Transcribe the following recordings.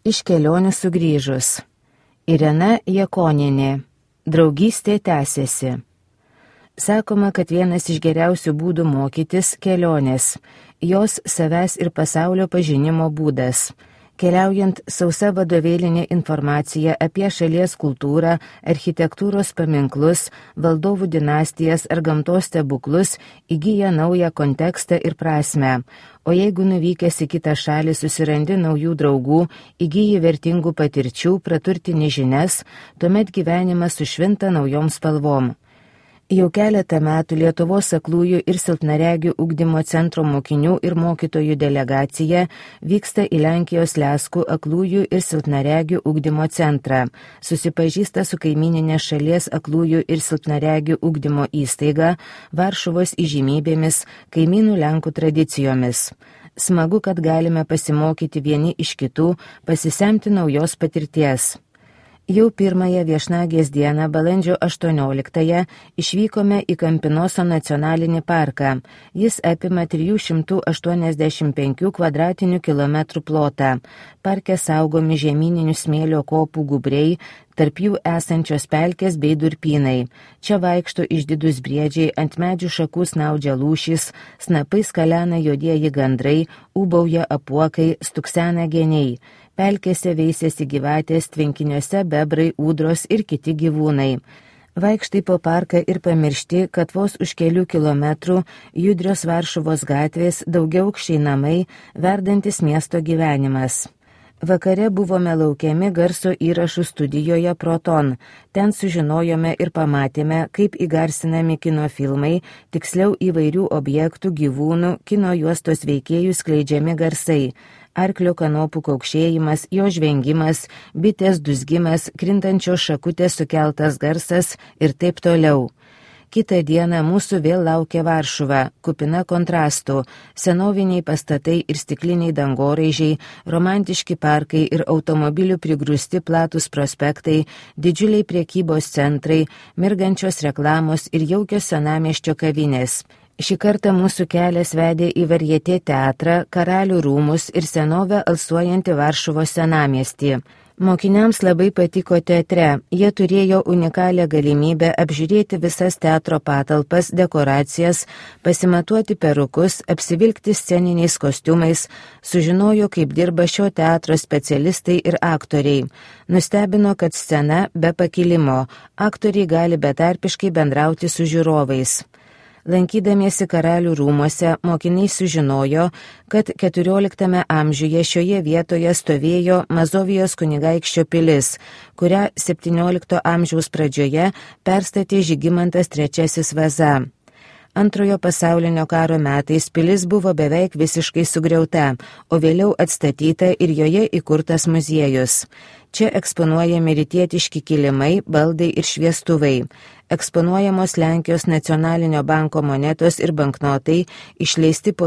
Iš kelionių sugrįžus. Irena Jakonienė. Draugystė tęsiasi. Sakoma, kad vienas iš geriausių būdų mokytis – kelionės. Jos savęs ir pasaulio pažinimo būdas. Keliaujant sausa vadovėlinė informacija apie šalies kultūrą, architektūros paminklus, valdovų dinastijas ar gamtos stebuklus įgyja naują kontekstą ir prasmę. O jeigu nuvykęs į kitą šalį susirandi naujų draugų, įgyji vertingų patirčių, praturtini žinias, tuomet gyvenimas sušvinta naujom spalvom. Jau keletą metų Lietuvos aklųjų ir silpnaregių ugdymo centro mokinių ir mokytojų delegacija vyksta į Lenkijos Leskų aklųjų ir silpnaregių ugdymo centrą. Susipažįsta su kaimyninės šalies aklųjų ir silpnaregių ugdymo įstaiga, Varšuvos įžymybėmis, kaimynų Lenkų tradicijomis. Smagu, kad galime pasimokyti vieni iš kitų, pasisemti naujos patirties. Jau pirmąją viešnagės dieną, balandžio 18-ąją, išvykome į Kampinoso nacionalinį parką. Jis apima 385 kvadratinių kilometrų plotą. Parke saugomi žemyninių smėlio kopų gūbriai, tarp jų esančios pelkės bei durpynai. Čia vaikšto išdidūs briedžiai, ant medžių šakų snaudžia lūšys, snapais kalena juodieji gandrai, ūbauja apuokai, stuksena geniai. Pelkėse veisėsi gyvatės, tvenkiniuose bebrai, ūdros ir kiti gyvūnai. Vaikštai po parką ir pamiršti, kad vos už kelių kilometrų judrios Varšuvos gatvės, daugiaaukščiai namai, verdantis miesto gyvenimas. Vakare buvome laukiami garso įrašų studijoje Proton. Ten sužinojome ir pamatėme, kaip įgarsinami kino filmai, tiksliau įvairių objektų, gyvūnų, kino juostos veikėjų skleidžiami garsai. Arklio kanopų kaukšėjimas, jo žvengimas, bitės dūzgimas, krintančios šakutės sukeltas garsas ir taip toliau. Kitą dieną mūsų vėl laukia Varšuva, kupina kontrastų, senoviniai pastatai ir stikliniai dangoraižiai, romantiški parkai ir automobilių prigrūsti platus prospektai, didžiuliai priekybos centrai, mirgančios reklamos ir jaukios senamiesčio kavinės. Šį kartą mūsų kelias vedė į Varjetė teatrą, Karalių rūmus ir senovę alsuojantį Varšuvos senamiestį. Mokiniams labai patiko teatre, jie turėjo unikalią galimybę apžiūrėti visas teatro patalpas, dekoracijas, pasimatuoti perukus, apsivilkti sceniniais kostiumais, sužinojo, kaip dirba šio teatro specialistai ir aktoriai. Nustebino, kad scena be pakilimo, aktoriai gali betarpiškai bendrauti su žiūrovais. Lankydamiesi Karalių rūmuose, mokiniai sužinojo, kad 14 amžiuje šioje vietoje stovėjo Mazovijos kunigaikščio pilis, kurią 17 amžiaus pradžioje perstatė Žygimantas III Vaza. Antrojo pasaulinio karo metais pilis buvo beveik visiškai sugriauta, o vėliau atstatyta ir joje įkurtas muziejus. Čia eksponuojami rytietiški kilimai, baldai ir šviestuvai. Eksponuojamos Lenkijos nacionalinio banko monetos ir banknotai išleisti po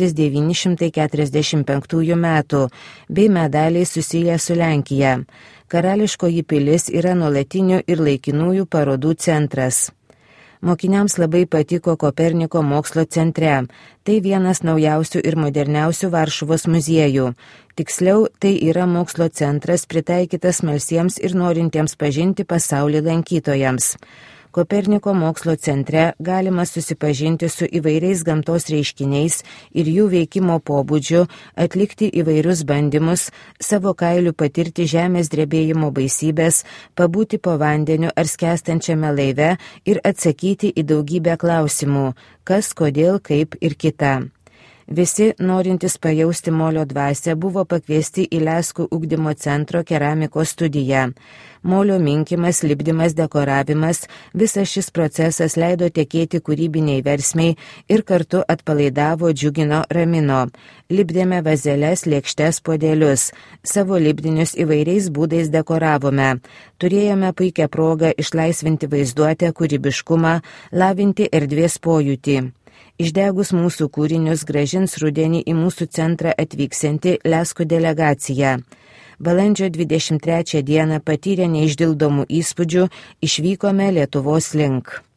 1945 metų, bei medaliai susiję su Lenkija. Karališkoji pilis yra nuolatinių ir laikinųjų parodų centras. Mokiniams labai patiko Koperniko mokslo centre. Tai vienas naujausių ir moderniausių Varšuvos muziejų. Tiksliau, tai yra mokslo centras pritaikytas smalsiems ir norintiems pažinti pasaulį lankytojams. Koperniko mokslo centre galima susipažinti su įvairiais gamtos reiškiniais ir jų veikimo pobūdžiu, atlikti įvairius bandymus, savo kailiu patirti žemės drebėjimo baisybės, pabūti po vandeniu ar skęstančiame laive ir atsakyti į daugybę klausimų, kas, kodėl, kaip ir kita. Visi, norintys pajausti molio dvasią, buvo pakviesti į Leskų ugdymo centro keramikos studiją. Molio minkimas, lipdymas, dekoravimas, visas šis procesas leido tekėti kūrybiniai versmiai ir kartu atpalaidavo, džiugino, ramino. Lipdėme vazeles, lėkštes, puodelius. Savo lipdinius įvairiais būdais dekoravome. Turėjome puikią progą išlaisvinti vaizduotę, kūrybiškumą, lavinti erdvės pojūtį. Išdegus mūsų kūrinius grąžins rudenį į mūsų centrą atvyksianti Leskų delegacija. Balandžio 23 dieną patyrę neišdildomų įspūdžių išvykome Lietuvos link.